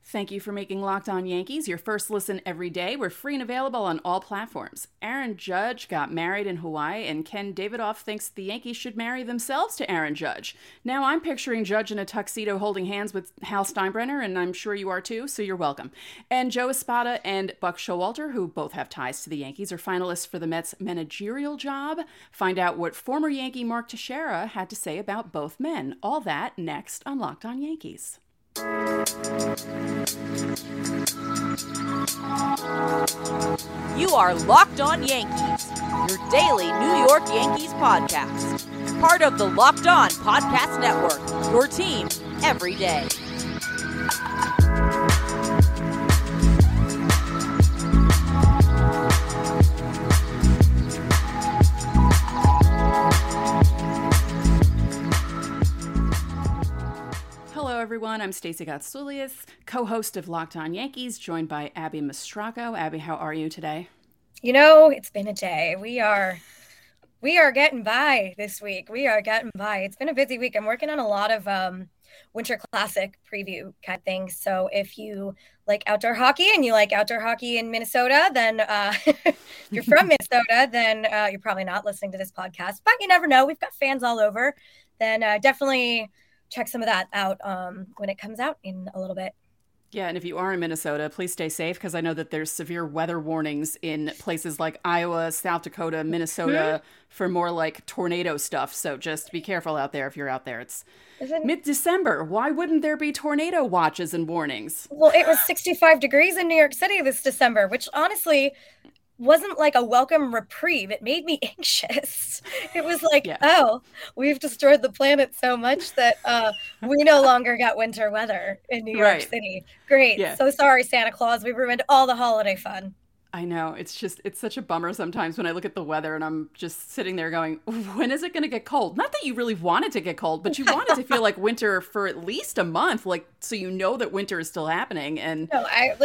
Thank you for making Locked On Yankees your first listen every day. We're free and available on all platforms. Aaron Judge got married in Hawaii, and Ken Davidoff thinks the Yankees should marry themselves to Aaron Judge. Now I'm picturing Judge in a tuxedo holding hands with Hal Steinbrenner, and I'm sure you are too, so you're welcome. And Joe Espada and Buck Showalter, who both have ties to the Yankees, are finalists for the Mets' managerial job. Find out what former Yankee Mark Teixeira had to say about both men. All that next on Locked On Yankees. You are Locked On Yankees, your daily New York Yankees podcast. Part of the Locked On Podcast Network, your team every day. Hello, everyone. I'm Stacey Gotsoulias, co-host of Locked On Yankees, joined by Abby Mastracco. Abby, how are you today? You know, it's been a day. We are getting by this week. We are getting by. It's been a busy week. I'm working on a lot of Winter Classic preview kind of things. So if you like outdoor hockey and you like outdoor hockey in Minnesota, then if you're from Minnesota, then you're probably not listening to this podcast. But you never know. We've got fans all over. Then definitely check some of that out when it comes out in a little bit. Yeah, and if you are in Minnesota, please stay safe, because I know that there's severe weather warnings in places like Iowa, South Dakota, Minnesota for more like tornado stuff. So just be careful out there if you're out there. It's mid-December. Why wouldn't there be tornado watches and warnings? Well, it was 65 degrees in New York City this December, which honestly wasn't like a welcome reprieve. It made me anxious. It was like, Oh, we've destroyed the planet so much that we no longer got winter weather in New York City. Great. Yeah. So sorry, Santa Claus. We ruined all the holiday fun. I know. It's such a bummer sometimes when I look at the weather and I'm just sitting there going, when is it going to get cold? Not that you really want it to get cold, but you want it to feel like winter for at least a month, like, so you know that winter is still happening. And no, I've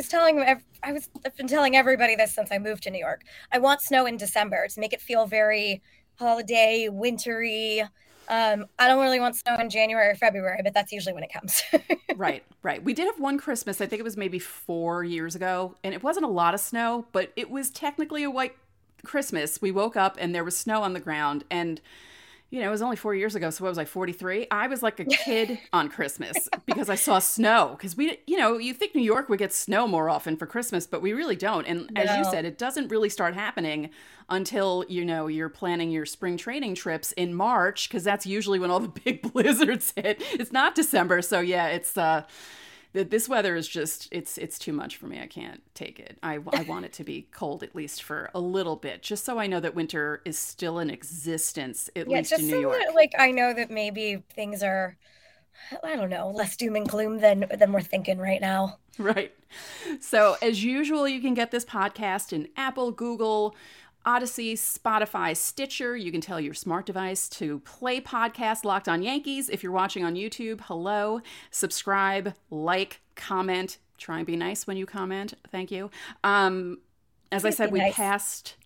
been telling everybody this since I moved to New York. I want snow in December to make it feel very holiday, wintry. I don't really want snow in January or February, but that's usually when it comes. Right. We did have one Christmas, I think it was maybe 4 years ago, and it wasn't a lot of snow, but it was technically a white Christmas. We woke up and there was snow on the ground, and you know, it was only 4 years ago, so what was I, 43? I was like a kid on Christmas because I saw snow. Because you think New York would get snow more often for Christmas, but we really don't. And as you said, it doesn't really start happening until, you're planning your spring training trips in March, because that's usually when all the big blizzards hit. It's not December, so yeah, it's this weather is just, it's too much for me. I can't take it. I want it to be cold at least for a little bit, just so I know that winter is still in existence, at least in New York. Like, I know that maybe things are, I don't know, less doom and gloom than we're thinking right now. Right. So as usual, you can get this podcast in Apple, Google, Odyssey, Spotify, Stitcher. You can tell your smart device to play podcast Locked On Yankees. If you're watching on YouTube, hello. Subscribe, like, comment. Try and be nice when you comment. Thank you. As I said, we passed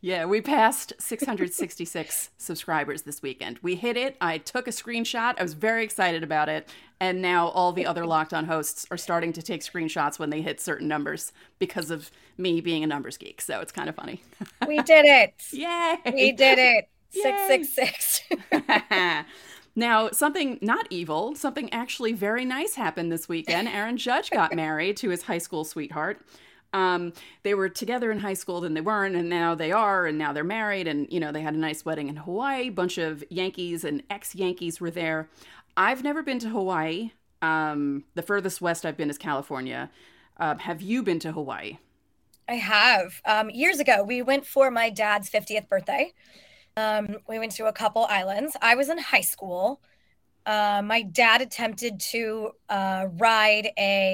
666 subscribers this weekend. We hit it. I took a screenshot. I was very excited about it. And now all the other Locked On hosts are starting to take screenshots when they hit certain numbers because of me being a numbers geek. So it's kind of funny. We did it. Yay. We did it. 666. Now, something not evil, something actually very nice happened this weekend. Aaron Judge got married to his high school sweetheart. They were together in high school, then they weren't, and now they are, and now they're married, and, they had a nice wedding in Hawaii. A bunch of Yankees and ex-Yankees were there. I've never been to Hawaii. The furthest west I've been is California. Have you been to Hawaii? I have. Years ago, we went for my dad's 50th birthday. We went to a couple islands. I was in high school. My dad attempted to ride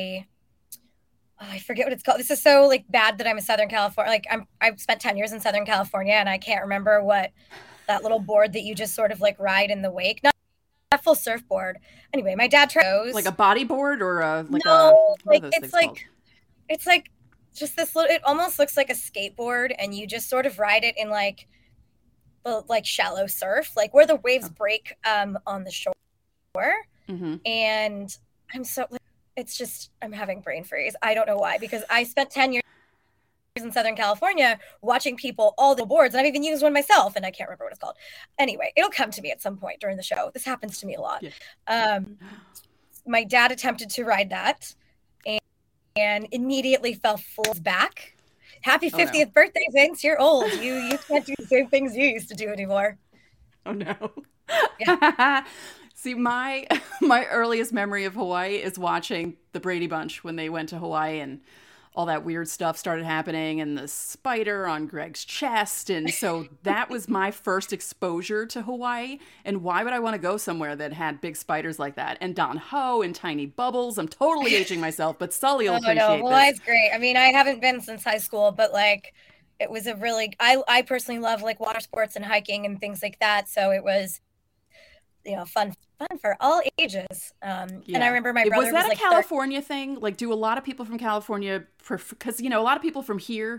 I forget what it's called. This is so bad that I'm in Southern California. I've spent 10 years in Southern California, and I can't remember what that little board that you just sort of ride in the wake. Not a full surfboard. Anyway, my dad tried like a bodyboard or it's just this little. It almost looks like a skateboard, and you just sort of ride it in the shallow surf, where the waves break on the shore. Mm-hmm. And I'm so it's just, I'm having brain freeze. I don't know why, because I spent 10 years in Southern California watching people all the boards, and I've even used one myself, and I can't remember what it's called. Anyway, it'll come to me at some point during the show. This happens to me a lot. Yeah. My dad attempted to ride that and immediately fell full back. Happy 50th birthday, Vince. You're old. You can't do the same things you used to do anymore. Oh no. Yeah. See, my earliest memory of Hawaii is watching the Brady Bunch when they went to Hawaii and all that weird stuff started happening and the spider on Greg's chest. And so that was my first exposure to Hawaii. And why would I want to go somewhere that had big spiders like that? And Don Ho and Tiny Bubbles. I'm totally aging myself, but Sully will appreciate Well, this. That's great. I mean, I haven't been since high school, but like it was a really, I personally love like water sports and hiking and things like that. So it was, fun for all ages. And I remember my brother was that a California thing? Like, do a lot of people from California, because, a lot of people from here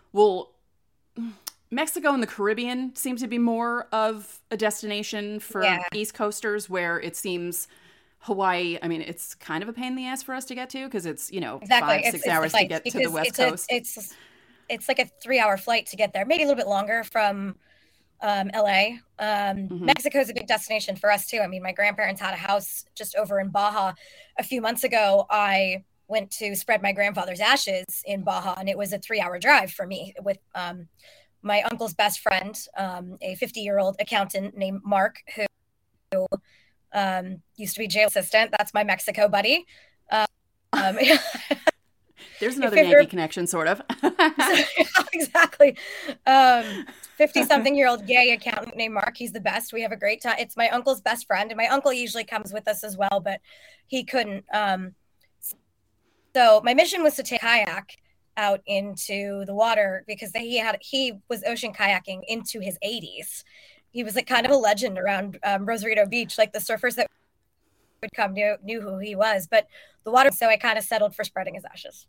Mexico and the Caribbean seem to be more of a destination for East Coasters, where it seems Hawaii, I mean, it's kind of a pain in the ass for us to get to because it's, 5-6 hours to get to the West Coast. It's like a 3-hour flight to get there, maybe a little bit longer from LA. Mexico is a big destination for us too. I mean, my grandparents had a house just over in Baja. A few months ago, I went to spread my grandfather's ashes in Baja, and it was a 3-hour drive for me with my uncle's best friend, a 50-year-old accountant named Mark, who used to be jail assistant. That's my Mexico buddy. There's another Yankee connection, sort of. Exactly. 50-something-year-old gay accountant named Mark. He's the best. We have a great time. It's my uncle's best friend, and my uncle usually comes with us as well, but he couldn't. So my mission was to take kayak out into the water because he was ocean kayaking into his 80s. He was like kind of a legend around Rosarito Beach. Like the surfers that would come knew who he was, but the water. So I kind of settled for spreading his ashes.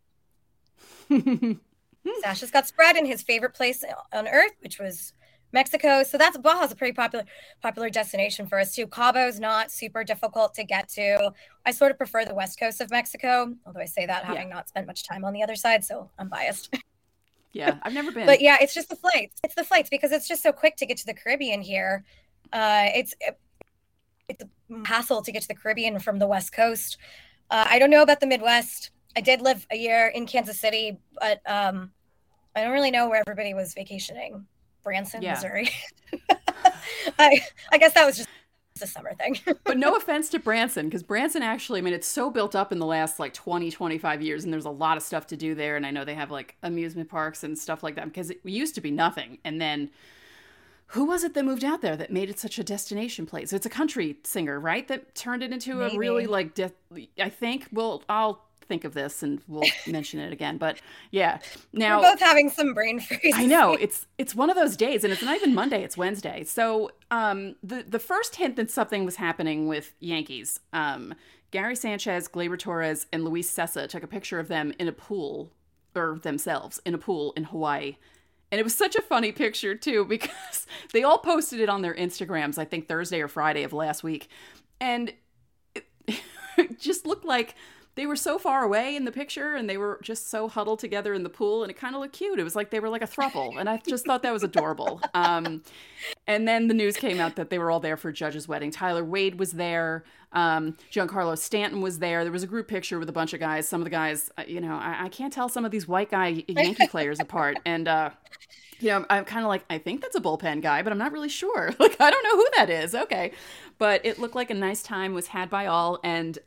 His ashes got spread in his favorite place on earth, which was Mexico. So Baja's a pretty popular destination for us too. Cabo's not super difficult to get to. I sort of prefer the west coast of Mexico, although I say that having not spent much time on the other side, so I'm biased. Yeah, I've never been. But yeah, it's just the flights. It's the flights because it's just so quick to get to the Caribbean here. It's a hassle to get to the Caribbean from the West Coast. I don't know about the Midwest. I did live a year in Kansas City, but I don't really know where everybody was vacationing. Branson, Missouri. I guess that was just a summer thing. But no offense to Branson, because Branson actually, I mean, it's so built up in the last like 20, 25 years, and there's a lot of stuff to do there. And I know they have like amusement parks and stuff like that, because it used to be nothing. And then who was it that moved out there that made it such a destination place? It's a country singer, right? That turned it into a really like, I think, I'll think of this and we'll mention it again. But yeah, now we're both having some brain freeze. I know it's one of those days, and it's not even Monday, it's Wednesday. So the first hint that something was happening with Yankees, Gary Sanchez, Gleyber Torres, and Luis Cessa took a picture of them in a pool, or themselves in a pool in Hawaii. And it was such a funny picture too, because they all posted it on their Instagrams, I think Thursday or Friday of last week. And it just looked like they were so far away in the picture, and they were just so huddled together in the pool, and it kind of looked cute. It was like they were like a throuple, and I just thought that was adorable. And then the news came out that they were all there for Judge's wedding. Tyler Wade was there. Giancarlo Stanton was there. There was a group picture with a bunch of guys. Some of the guys, I can't tell some of these white guy Yankee players apart. And, I'm kind of like, I think that's a bullpen guy, but I'm not really sure. Like, I don't know who that is. Okay. But it looked like a nice time was had by all. And,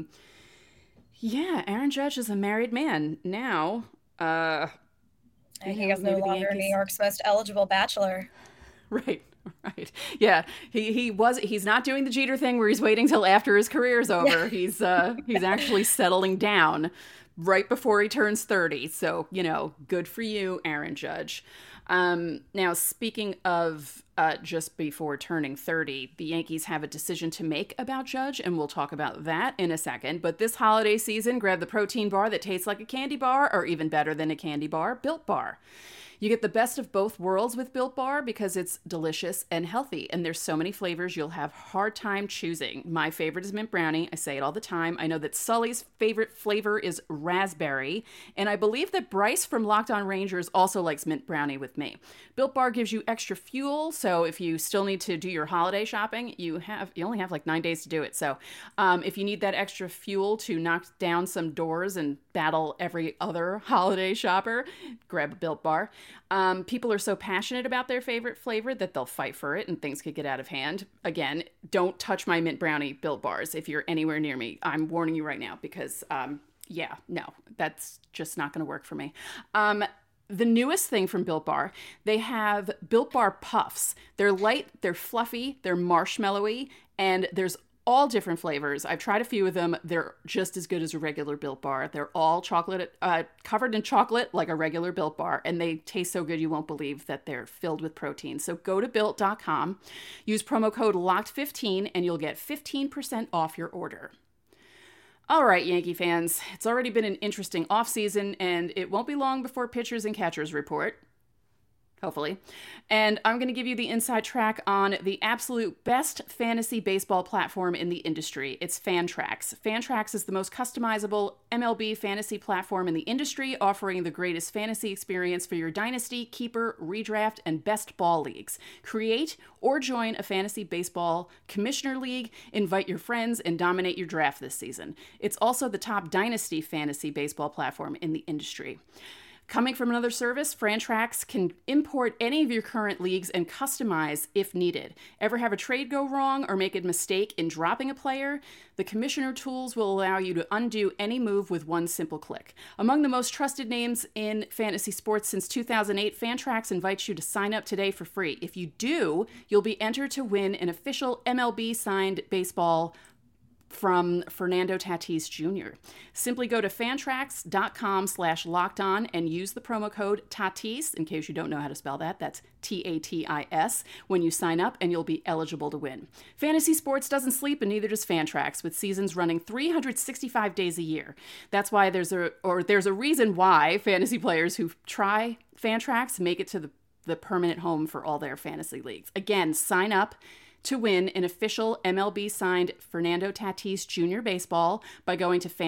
Aaron Judge is a married man now. And he is no longer New York's most eligible bachelor. Right. Yeah. He's not doing the Jeter thing where he's waiting till after his career's over. He's actually settling down. right before he turns 30. So, good for you, Aaron Judge. Now, speaking of just before turning 30, the Yankees have a decision to make about Judge, and we'll talk about that in a second. But this holiday season, grab the protein bar that tastes like a candy bar, or even better than a candy bar, Built Bar. You get the best of both worlds with Built Bar because it's delicious and healthy, and there's so many flavors you'll have a hard time choosing. My favorite is mint brownie. I say it all the time. I know that Sully's favorite flavor is raspberry, and I believe that Bryce from Locked On Rangers also likes mint brownie with me. Built Bar gives you extra fuel, so if you still need to do your holiday shopping, you only have like 9 days to do it. So if you need that extra fuel to knock down some doors and battle every other holiday shopper, grab a Built Bar. People are so passionate about their favorite flavor that they'll fight for it and things could get out of hand. Again, don't touch my mint brownie Built Bars if you're anywhere near me. I'm warning you right now because, no, that's just not going to work for me. The newest thing from Built Bar, they have Built Bar Puffs. They're light, they're fluffy, they're marshmallowy, and there's all different flavors. I've tried a few of them. They're just as good as a regular Built Bar. They're all chocolate, covered in chocolate like a regular Built Bar, and they taste so good you won't believe that they're filled with protein. So go to Built.com, use promo code LOCKED15, and you'll get 15% off your order. All right, Yankee fans, it's already been an interesting offseason, and it won't be long before pitchers and catchers report. Hopefully. And I'm going to give you the inside track on the absolute best fantasy baseball platform in the industry. It's Fantrax. Fantrax is the most customizable MLB fantasy platform in the industry, offering the greatest fantasy experience for your dynasty, keeper, redraft, and best ball leagues. Create or join a fantasy baseball commissioner league, invite your friends, and dominate your draft this season. It's also the top dynasty fantasy baseball platform in the industry. Coming from another service, Fantrax can import any of your current leagues and customize if needed. Ever have a trade go wrong or make a mistake in dropping a player? The Commissioner tools will allow you to undo any move with one simple click. Among the most trusted names in fantasy sports since 2008, Fantrax invites you to sign up today for free. If you do, you'll be entered to win an official MLB-signed baseball from Fernando Tatis Jr. Simply go to fantrax.com/lockedon and use the promo code Tatis, in case you don't know how to spell that. That's Tatis when you sign up, and you'll be eligible to win. Fantasy sports doesn't sleep, and neither does Fantrax, with seasons running 365 days a year. That's why there's a reason why fantasy players who try Fantrax make it to the permanent home for all their fantasy leagues. Again, sign up to win an official MLB-signed Fernando Tatis Jr. baseball by going to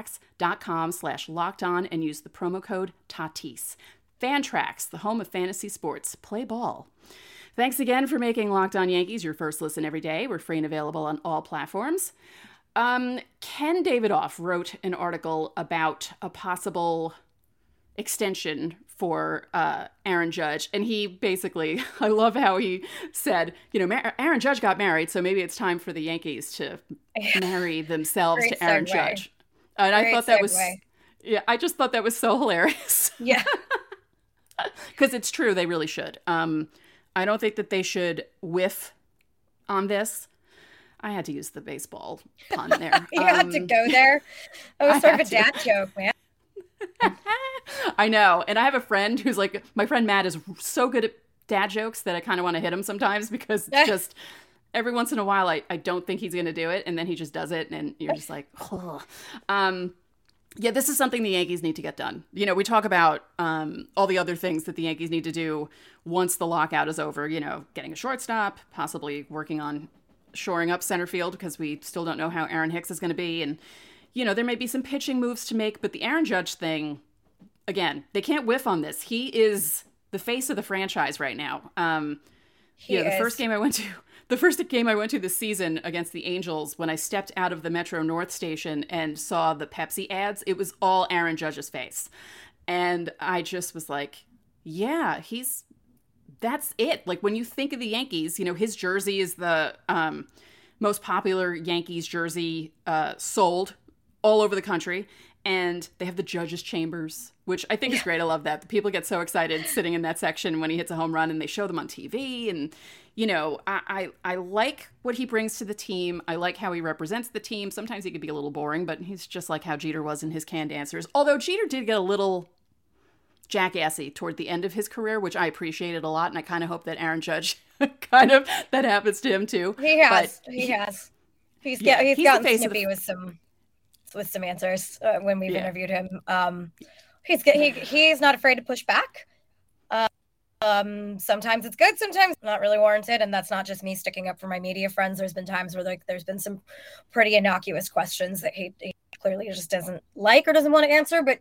fantrax.com/lockedon and use the promo code Tatis. Fantrax, the home of fantasy sports. Play ball. Thanks again for making Locked On Yankees your first listen every day. We're free and available on all platforms. Ken Davidoff wrote an article about a possible extension for Aaron Judge, and he basically, I love how he said, Aaron Judge got married, so maybe it's time for the Yankees to marry themselves to Aaron Judge. And I thought that was, I just thought that was so hilarious. Yeah. Because it's true, they really should. I don't think that they should whiff on this. I had to use the baseball pun there. You had to go there. It was sort of a dad joke, man. I know. And I have a friend who's like, my friend Matt is so good at dad jokes that I kind of want to hit him sometimes, because it's just every once in a while I don't think he's going to do it, and then he just does it, and you're just like, oh. Yeah, this is something the Yankees need to get done. We talk about all the other things that the Yankees need to do once the lockout is over, getting a shortstop, possibly working on shoring up center field, because we still don't know how Aaron Hicks is going to be, and there may be some pitching moves to make, but the Aaron Judge thing, again, they can't whiff on this. He is the face of the franchise right now. The first game I went to this season against the Angels, when I stepped out of the Metro North station and saw the Pepsi ads, it was all Aaron Judge's face. And I just was like, yeah, that's it. Like, when you think of the Yankees, his jersey is the most popular Yankees jersey sold all over the country. And they have the judges' chambers, which I think is great. I love that. The people get so excited sitting in that section when he hits a home run, and they show them on TV. And, you know, I like what he brings to the team. I like how he represents the team. Sometimes he could be a little boring, but he's just like how Jeter was in his canned answers. Although Jeter did get a little jackassy toward the end of his career, which I appreciated a lot. And I kind of hope that Aaron Judge that happens to him too. He has. He's gotten snippy with some answers when we've interviewed him. He's not afraid to push back. Sometimes it's good, sometimes not really warranted, and that's not just me sticking up for my media friends. There's been times where there's been some pretty innocuous questions that he clearly just doesn't like or doesn't want to answer. But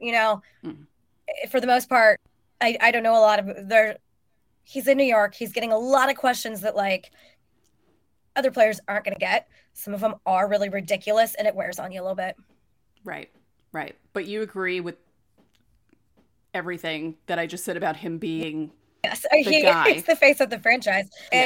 for the most part, I don't know a lot of there. He's in New York. He's getting a lot of questions that like other players aren't going to get. Some of them are really ridiculous, and it wears on you a little bit. Right. But you agree with everything that I just said about him being he's the face of the franchise.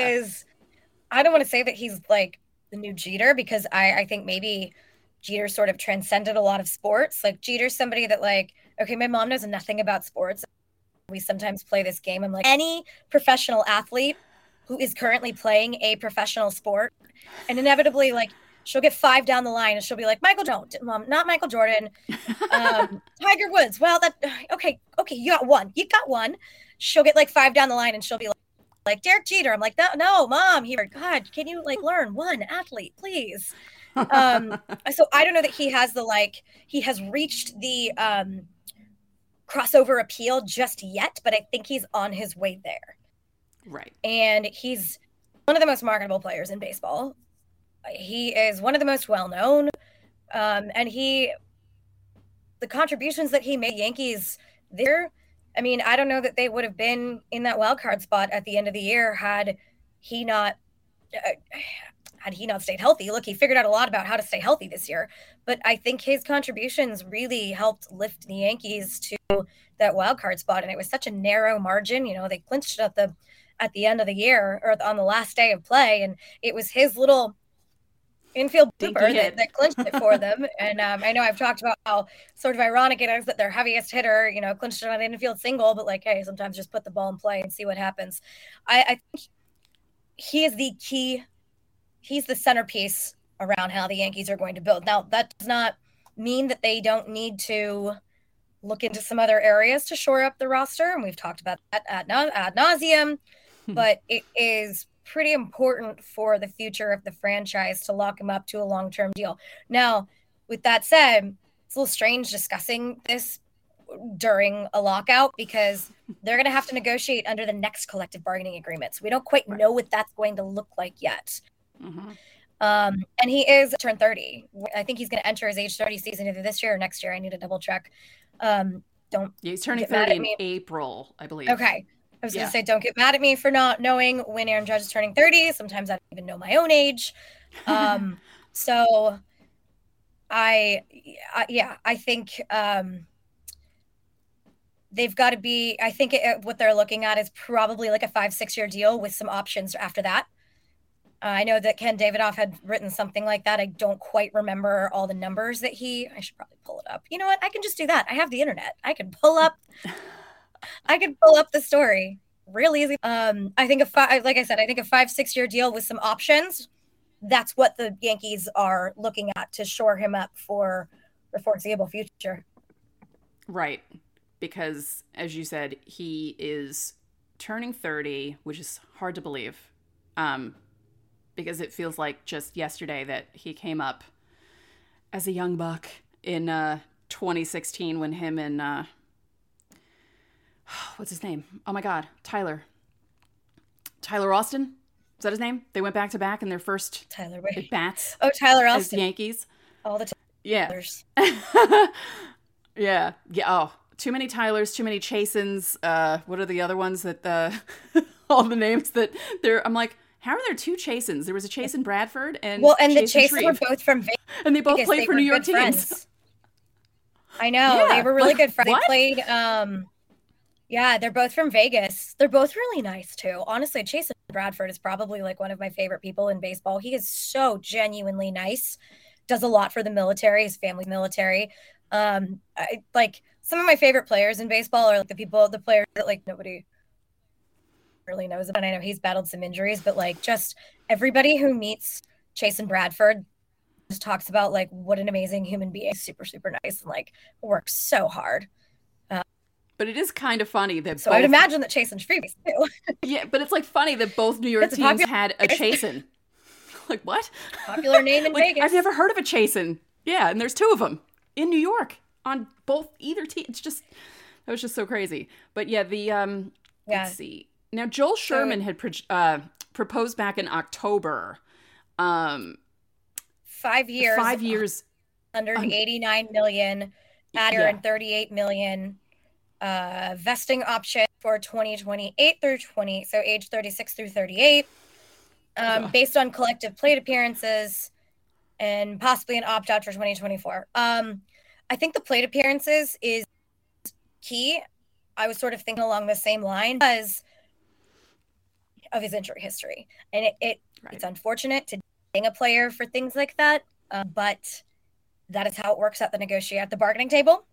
I don't want to say that he's like the new Jeter, because I think maybe Jeter sort of transcended a lot of sports. Like Jeter's somebody that like, okay, my mom knows nothing about sports. We sometimes play this game. I'm like, any professional athlete who is currently playing a professional sport, and inevitably like she'll get 5 down the line and she'll be like, Mom, not Michael Jordan. Tiger Woods. Well, okay, you got one. She'll get like 5 down the line and she'll be like Derek Jeter. I'm like, no, Mom, God, can you like learn one athlete, please? So I don't know that he has reached the crossover appeal just yet, but I think he's on his way there. Right. And he's one of the most marketable players in baseball. He is one of the most well-known. And the contributions that he made Yankees there, I mean, I don't know that they would have been in that wild card spot at the end of the year had he not stayed healthy. Look, he figured out a lot about how to stay healthy this year, but I think his contributions really helped lift the Yankees to that wild card spot. And it was such a narrow margin. You know, they clinched it at the end of the year or on the last day of play. And it was his little infield blooper that clinched it for them. And I know I've talked about how sort of ironic it is that their heaviest hitter, you know, clinched it on an infield single, but like, hey, sometimes just put the ball in play and see what happens. I think he is the key. He's the centerpiece around how the Yankees are going to build. Now, that does not mean that they don't need to look into some other areas to shore up the roster. And we've talked about that ad nauseum, but it is pretty important for the future of the franchise to lock him up to a long-term deal. Now, with that said, it's a little strange discussing this during a lockout because they're going to have to negotiate under the next collective bargaining agreement. So we don't quite know what that's going to look like yet. Mm-hmm. And he is turned 30. I think he's going to enter his age 30 season either this year or next year. I need to double check. He's turning 30 in April, I believe. Okay. I was going to say, don't get mad at me for not knowing when Aaron Judge is turning 30. Sometimes I don't even know my own age. So I think they've got to be, I think what they're looking at is probably like a 5-6 year deal with some options after that. I know that Ken Davidoff had written something like that. I don't quite remember all the numbers that I should probably pull it up. You know what? I can just do that. I have the internet. I can pull up the story real easy. I think like I said, I think a 5-6 year deal with some options. That's what the Yankees are looking at to shore him up for the foreseeable future. Right. Because as you said, he is turning 30, which is hard to believe. Because it feels like just yesterday that he came up as a young buck in 2016 when him and what's his name? Oh my God, Tyler Austin. Is that his name? They went back to back in their first at bats. Oh, Tyler Austin. As the Yankees. All the Tylers. Yeah. Oh, too many Tylers, too many Chasins. What are the other ones that all the names that I'm like, how are there 2 Chasins? There was a Chasin Bradford and the Chasins were both from Vegas. And they both played for New York teams. I know. They were really good friends. What? They played they're both from Vegas. They're both really nice too. Honestly, Chasin Bradford is probably like one of my favorite people in baseball. He is so genuinely nice. Does a lot for the military, his family's military. Like some of my favorite players in baseball are like the players that like nobody really knows about. I know he's battled some injuries, but like just everybody who meets Chasen Bradford just talks about like what an amazing human being, super, super nice, and like works so hard. But it is kind of funny that so I would imagine that Chasen Freebies too. Yeah, but it's like funny that both New York teams had a Chasen. Like what? Popular name in like, Vegas. I've never heard of a Chasen. Yeah, and there's two of them in New York on either team. It's just that was just so crazy. But yeah, let's see. Now Joel Sherman had proposed back in October. 5 years. 5 years. 189 million. Adder and 38 million. Vesting option for 2028 through 20, so age 36 through 38, based on collective plate appearances, and possibly an opt-out for 2024. I think the plate appearances is key. I was sort of thinking along the same line because of his injury history, and it's unfortunate to ding a player for things like that, but that is how it works at the bargaining table.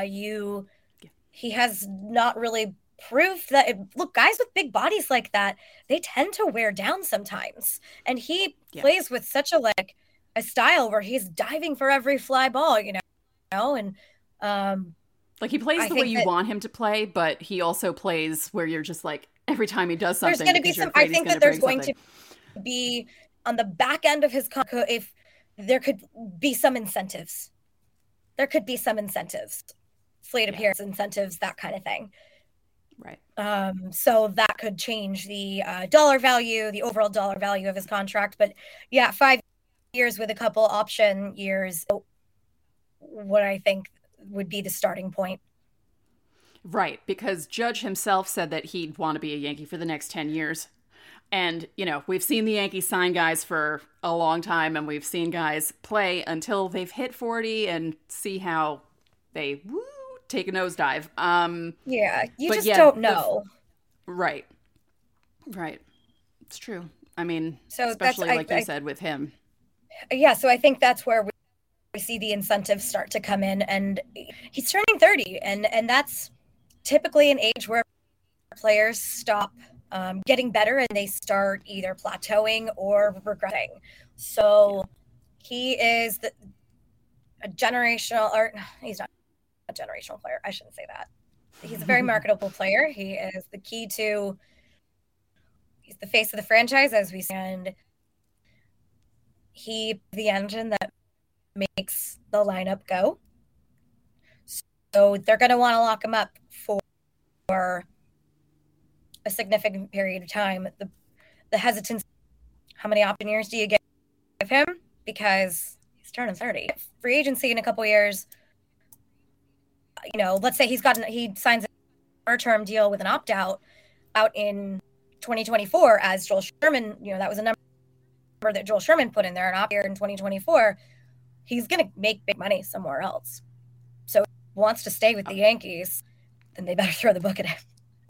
He has not really proved that. Look, guys with big bodies like that, they tend to wear down sometimes. And he plays with such a style where he's diving for every fly ball, and like he plays the way you want him to play, but he also plays where you're just like every time he does something. There's going to be some. I think that there's going to be on the back end of his contract. If there could be some incentives, slate appearance incentives, that kind of thing. Right. So that could change the overall dollar value of his contract. But yeah, 5 years with a couple option years, what I think would be the starting point. Right, because Judge himself said that he'd want to be a Yankee for the next 10 years. And, we've seen the Yankees sign guys for a long time, and we've seen guys play until they've hit 40 and see how they take a nosedive. You just don't know. Right. It's true. I mean, so especially like you said with him. Yeah, so I think that's where we see the incentives start to come in, and he's turning 30, and that's typically an age where players stop getting better and they start either plateauing or regressing. So he is a generational, or he's not a generational player. I shouldn't say that. He's a very marketable player. He is the key to, he's the face of the franchise, as we see, and he the engine that makes the lineup go. So they're going to want to lock him up for a significant period of time. The hesitance, how many option years do you give him? Because he's turning 30. Free agency in a couple years, let's say he signs a term deal with an opt-out out in 2024, as Joel Sherman, that was a number that Joel Sherman put in there, an opt-out in 2024. He's going to make big money somewhere else. So if he wants to stay with the Yankees, then they better throw the book at him.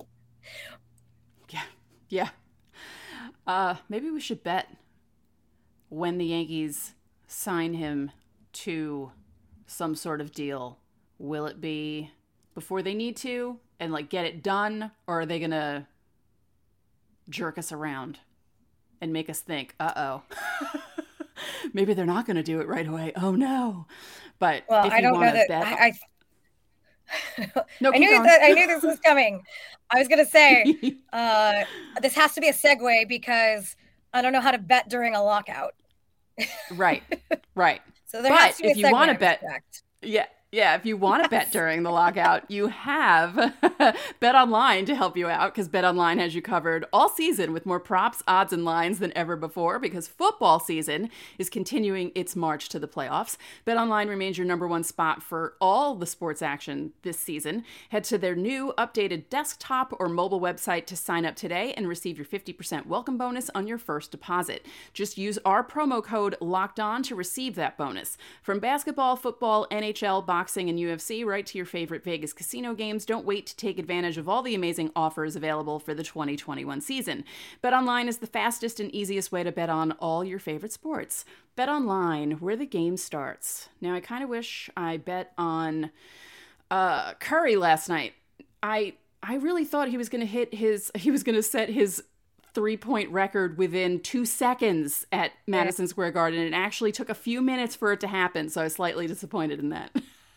Yeah. Maybe we should bet when the Yankees sign him to some sort of deal. Will it be before they need to and get it done, or are they going to jerk us around and make us think, uh-oh, maybe they're not going to do it right away. Oh no. But if I don't know that bet, No, I knew this was coming. I was going to say, this has to be a segue because I don't know how to bet during a lockout. Right. So there has to be a segue. If you want to bet, if you want to bet during the lockout, you have BetOnline to help you out, because BetOnline has you covered all season with more props, odds, and lines than ever before, because football season is continuing its march to the playoffs. BetOnline remains your number one spot for all the sports action this season. Head to their new updated desktop or mobile website to sign up today and receive your 50% welcome bonus on your first deposit. Just use our promo code LOCKEDON to receive that bonus. From basketball, football, NHL, boxing, boxing and UFC right to your favorite Vegas casino games. Don't wait to take advantage of all the amazing offers available for the 2021 season. BetOnline is the fastest and easiest way to bet on all your favorite sports. BetOnline, where the game starts. Now, I kind of wish I bet on Curry last night. I really thought he was going to set his 3-point record within 2 seconds at Madison Square Garden. It actually took a few minutes for it to happen, so I was slightly disappointed in that.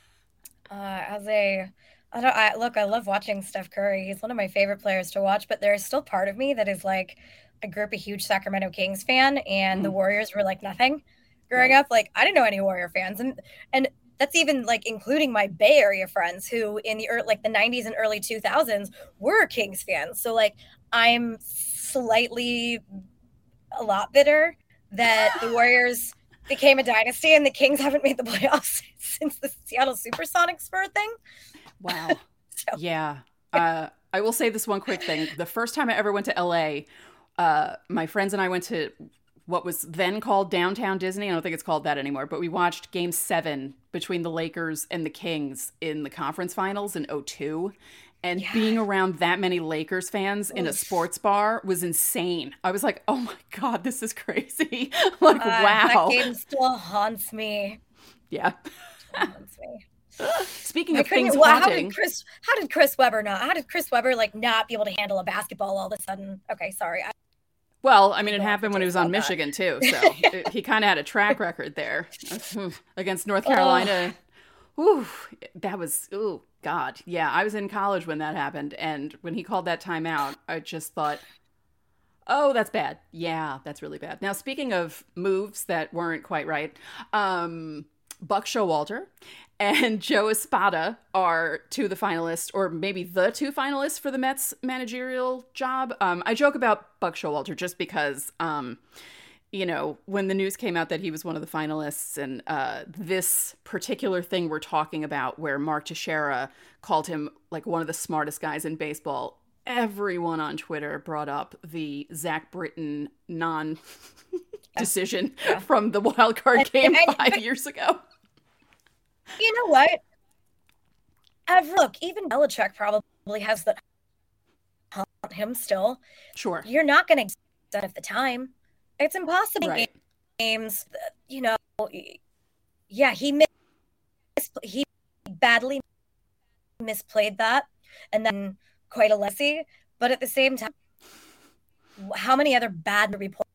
I love watching Steph Curry. He's one of my favorite players to watch, but there's still part of me that is like, I grew up a huge Sacramento Kings fan, and the Warriors were like nothing growing up. Like, I didn't know any Warrior fans, and that's even like including my Bay Area friends who in the the 90s and early 2000s were Kings fans. So like, I'm slightly a lot bitter that the Warriors became a dynasty and the Kings haven't made the playoffs since the Seattle Supersonics were a thing. Wow. Yeah. I will say this one quick thing. The first time I ever went to LA, my friends and I went to what was then called Downtown Disney. I don't think it's called that anymore, but we watched Game 7 between the Lakers and the Kings in the conference finals in 2002. And being around that many Lakers fans in a sports bar was insane. I was like, oh my God, this is crazy. Wow. That game still haunts me. Yeah. Haunts me. Speaking of things haunting. How did Chris Webber not be able to handle a basketball all of a sudden? Okay, sorry. Well, I mean, it happened when he was on Michigan too. So he kind of had a track record there against North Carolina. Ooh, that was, God. Yeah, I was in college when that happened. And when he called that timeout, I just thought, oh, that's bad. Yeah, that's really bad. Now, speaking of moves that weren't quite right, Buck Showalter and Joe Espada are two of the finalists, or maybe the two finalists for the Mets managerial job. I joke about Buck Showalter just because, when the news came out that he was one of the finalists and this particular thing we're talking about where Mark Teixeira called him like one of the smartest guys in baseball, everyone on Twitter brought up the Zach Britton non-decision from the wild card game 5 years ago. You know what? Look, even Belichick probably has that on him still. Sure. You're not going to get at the time. It's impossible. Right. Games, he badly misplayed that, and then quite a lessee. But at the same time, how many other bad reports?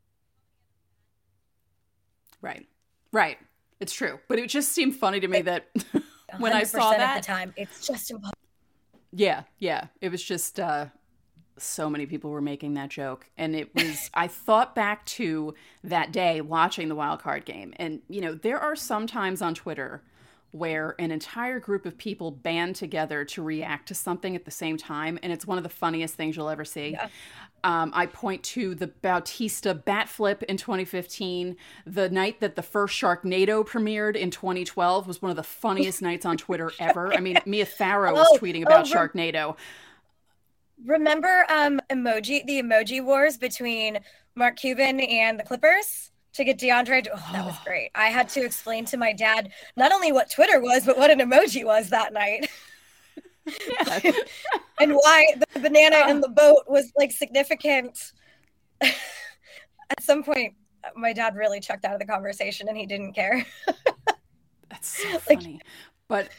Right. It's true, but it just seemed funny to me that when I saw that at the time, it's just impossible. Yeah. It was just so many people were making that joke, and it was. I thought back to that day watching the wild card game, and there are some times on Twitter where an entire group of people band together to react to something at the same time, and it's one of the funniest things you'll ever see. Yeah. I point to the Bautista bat flip in 2015. The night that the first Sharknado premiered in 2012 was one of the funniest nights on Twitter ever. I mean, Mia Farrow was tweeting about Sharknado. Remember the emoji wars between Mark Cuban and the Clippers to get DeAndre? Oh, that was great. I had to explain to my dad not only what Twitter was, but what an emoji was that night. Yeah. And why the banana in the boat was like significant. At some point, my dad really checked out of the conversation and he didn't care. That's so funny. But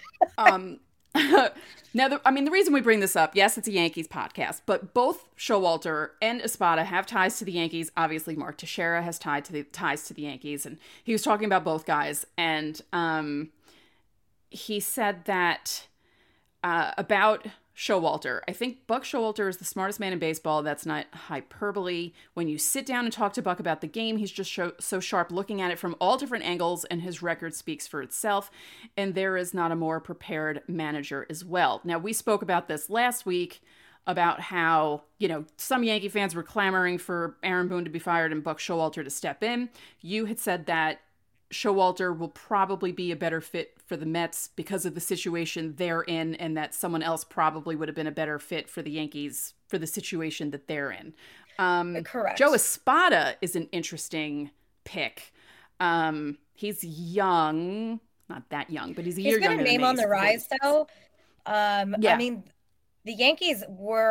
now, the reason we bring this up, yes, it's a Yankees podcast, but both Showalter and Espada have ties to the Yankees. Obviously, Mark Teixeira has ties to the Yankees, and he was talking about both guys, and he said that about Showalter. I think Buck Showalter is the smartest man in baseball. That's not hyperbole. When you sit down and talk to Buck about the game, he's just so sharp looking at it from all different angles, and his record speaks for itself. And there is not a more prepared manager as well. Now, we spoke about this last week about how, some Yankee fans were clamoring for Aaron Boone to be fired and Buck Showalter to step in. You had said that Showalter will probably be a better fit for the Mets because of the situation they're in, and that someone else probably would have been a better fit for the Yankees for the situation that they're in. Correct. Joe Espada is an interesting pick. He's young. not that young, but he's a He's year been younger a name than me. on the rise, though. Yeah. I mean, the Yankees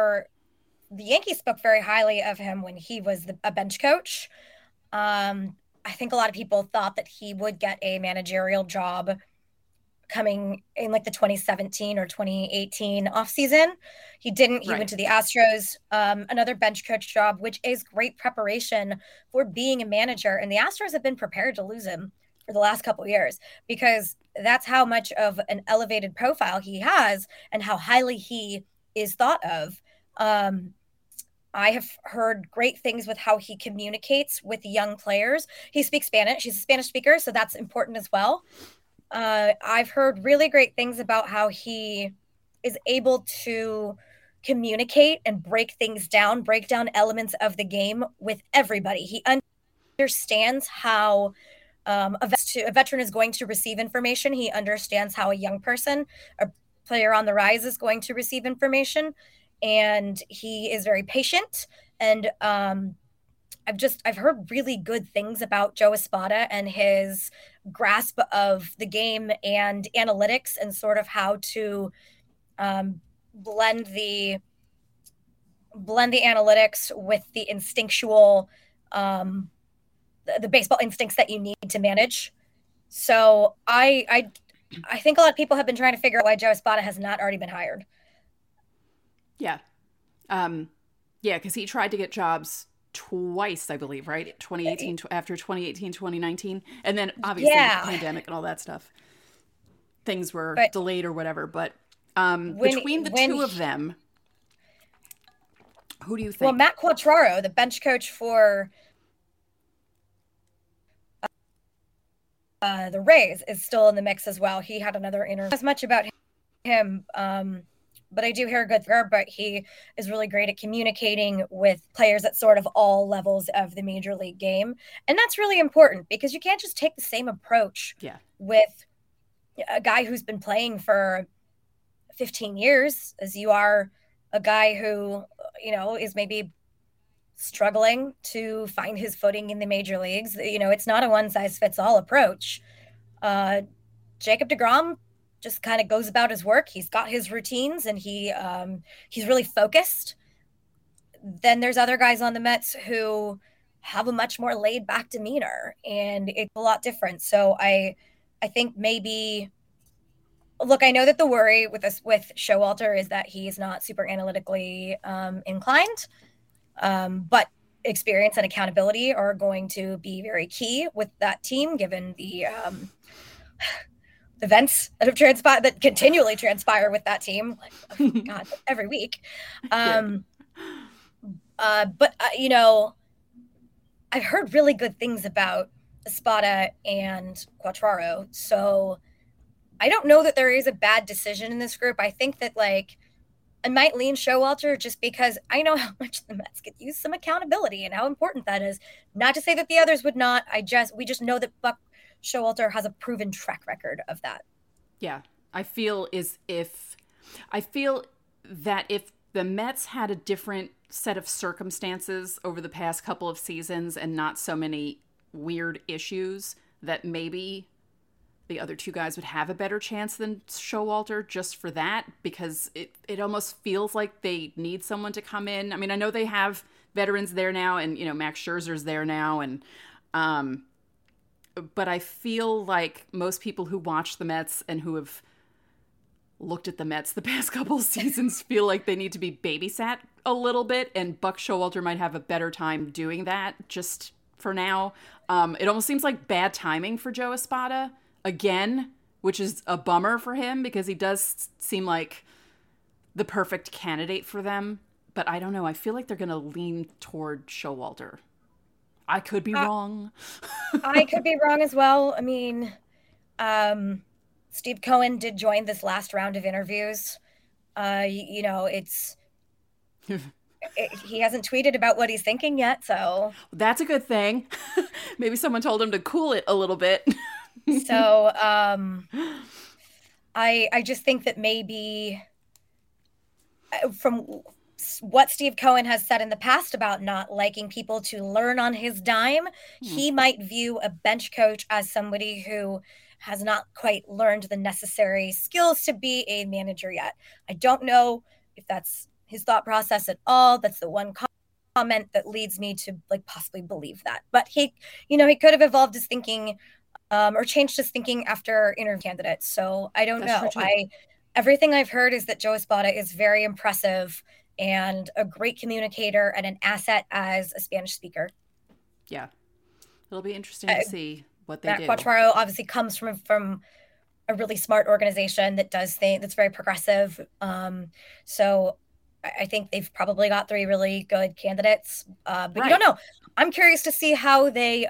spoke very highly of him when he was a bench coach. I think a lot of people thought that he would get a managerial job coming in like the 2017 or 2018 offseason. He didn't. He went to the Astros, another bench coach job, which is great preparation for being a manager. And the Astros have been prepared to lose him for the last couple of years because that's how much of an elevated profile he has and how highly he is thought of. I have heard great things with how he communicates with young players. He speaks Spanish. He's a Spanish speaker, so that's important as well. I've heard really great things about how he is able to communicate and break down elements of the game with everybody. He understands how a veteran is going to receive information. He understands how a young person, a player on the rise, is going to receive information. And he is very patient. And I've heard really good things about Joe Espada and his grasp of the game and analytics and sort of how to blend the analytics with the instinctual, the baseball instincts that you need to manage. So I think a lot of people have been trying to figure out why Joe Espada has not already been hired. Yeah. Because he tried to get jobs twice, I believe, right? 2018, after 2018, 2019. And then obviously the pandemic and all that stuff. Things were delayed or whatever. But between the two of them, who do you think? Well, Matt Quatraro, the bench coach for the Rays, is still in the mix as well. He had another interview. As much about him, but I do hear good for her, but he is really great at communicating with players at sort of all levels of the major league game. And that's really important because you can't just take the same approach with a guy who's been playing for 15 years as you are a guy who, is maybe struggling to find his footing in the major leagues. It's not a one size fits all approach. Jacob deGrom just kind of goes about his work. He's got his routines and he's really focused. Then there's other guys on the Mets who have a much more laid back demeanor and it's a lot different. So I think maybe, look, I know that the worry with Showalter is that he's not super analytically inclined, but experience and accountability are going to be very key with that team, given the events that have transpired, that continually transpire with that team, God, every week. But I've heard really good things about Espada and Quatraro, so I don't know that there is a bad decision in this group. I think that I might lean Showalter just because I know how much the Mets could use some accountability and how important that is. Not to say that the others would not. We just know that Buck Showalter has a proven track record of that. Yeah. I feel that if the Mets had a different set of circumstances over the past couple of seasons and not so many weird issues, that maybe the other two guys would have a better chance than Showalter just for that, because it almost feels like they need someone to come in. I mean, I know they have veterans there now and, Max Scherzer's there now. And, but I feel like most people who watch the Mets and who have looked at the Mets the past couple of seasons feel like they need to be babysat a little bit, and Buck Showalter might have a better time doing that just for now. It almost seems like bad timing for Joe Espada again, which is a bummer for him because he does seem like the perfect candidate for them. But I don't know. I feel like they're going to lean toward Showalter. I could be wrong. I could be wrong as well. I mean, Steve Cohen did join this last round of interviews. He hasn't tweeted about what he's thinking yet, so that's a good thing. Maybe someone told him to cool it a little bit. So I just think that maybe from what Steve Cohen has said in the past about not liking people to learn on his dime, he might view a bench coach as somebody who has not quite learned the necessary skills to be a manager yet. I don't know if that's his thought process at all. That's the one comment that leads me to like possibly believe that. But he could have evolved his thinking or changed his thinking after interview candidates. So I don't know. Everything I've heard is that Joe Espada is very impressive and a great communicator and an asset as a Spanish speaker. Yeah. It'll be interesting to see what they do. Matt Quattraro obviously comes from a really smart organization that does things that's very progressive. So I think they've probably got 3 really good candidates. But you don't know. I'm curious to see how they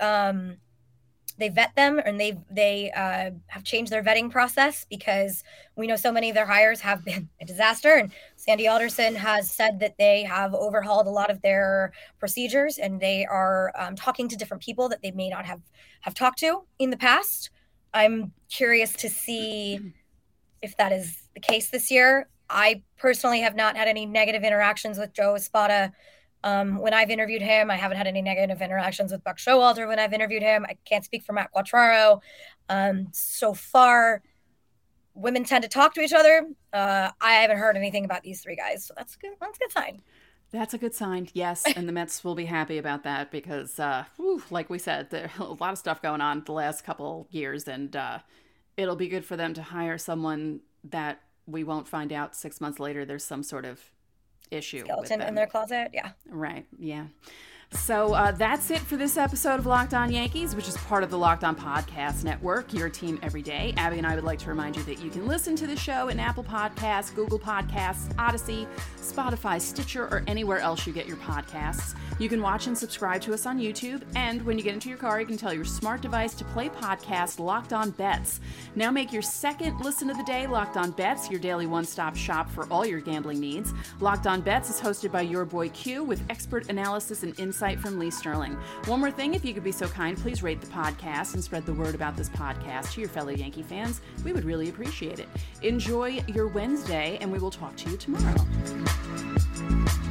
vet them, and they have changed their vetting process, because we know so many of their hires have been a disaster. And Sandy Alderson has said that they have overhauled a lot of their procedures, and they are talking to different people that they may not have talked to in the past. I'm curious to see if that is the case this year. I personally have not had any negative interactions with Joe Espada when I've interviewed him. I haven't had any negative interactions with Buck Showalter when I've interviewed him. I can't speak for Matt Quattraro. So far, women tend to talk to each other. I haven't heard anything about these 3 guys, so that's good. That's a good sign. That's a good sign, yes, and the Mets will be happy about that, because, like we said, there's a lot of stuff going on the last couple years, and it'll be good for them to hire someone that we won't find out 6 months later there's some sort of issue skeleton in their closet. Yeah. Right. Yeah. So that's it for this episode of Locked On Yankees, which is part of the Locked On Podcast Network, your team every day. Abby and I would like to remind you that you can listen to the show in Apple Podcasts, Google Podcasts, Odyssey, Spotify, Stitcher, or anywhere else you get your podcasts. You can watch and subscribe to us on YouTube, and when you get into your car, you can tell your smart device to play podcast Locked On Bets. Now make your second listen of the day Locked On Bets, your daily one-stop shop for all your gambling needs. Locked On Bets is hosted by your boy Q, with expert analysis and insight from Lee Sterling. One more thing, if you could be so kind, please rate the podcast and spread the word about this podcast to your fellow Yankee fans. We would really appreciate it. Enjoy your Wednesday, and we will talk to you tomorrow.